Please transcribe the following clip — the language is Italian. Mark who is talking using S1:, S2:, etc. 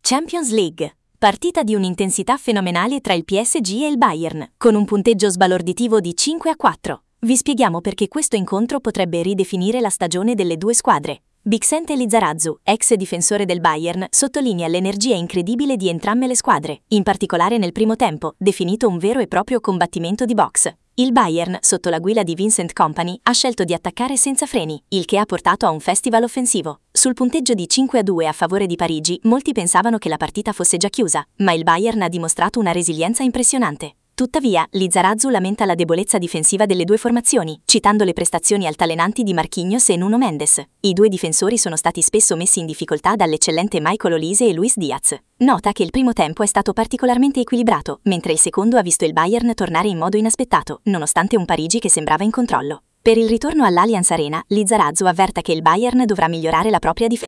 S1: Champions League. Partita di un'intensità fenomenale tra il PSG e il Bayern, con un punteggio sbalorditivo di 5-4. Vi spieghiamo perché questo incontro potrebbe ridefinire la stagione delle due squadre. Bixente Lizarazu, ex difensore del Bayern, sottolinea l'energia incredibile di entrambe le squadre, in particolare nel primo tempo, definito un vero e proprio combattimento di box. Il Bayern, sotto la guida di Vincent Kompany, ha scelto di attaccare senza freni, il che ha portato a un festival offensivo. Sul punteggio di 5-2 a favore di Parigi, molti pensavano che la partita fosse già chiusa, ma il Bayern ha dimostrato una resilienza impressionante. Tuttavia, Lizarazu lamenta la debolezza difensiva delle due formazioni, citando le prestazioni altalenanti di Marquinhos e Nuno Mendes. I due difensori sono stati spesso messi in difficoltà dall'eccellente Michael Olise e Luis Diaz. Nota che il primo tempo è stato particolarmente equilibrato, mentre il secondo ha visto il Bayern tornare in modo inaspettato, nonostante un Parigi che sembrava in controllo. Per il ritorno all'Allianz Arena, Lizarazu avverta che il Bayern dovrà migliorare la propria difesa.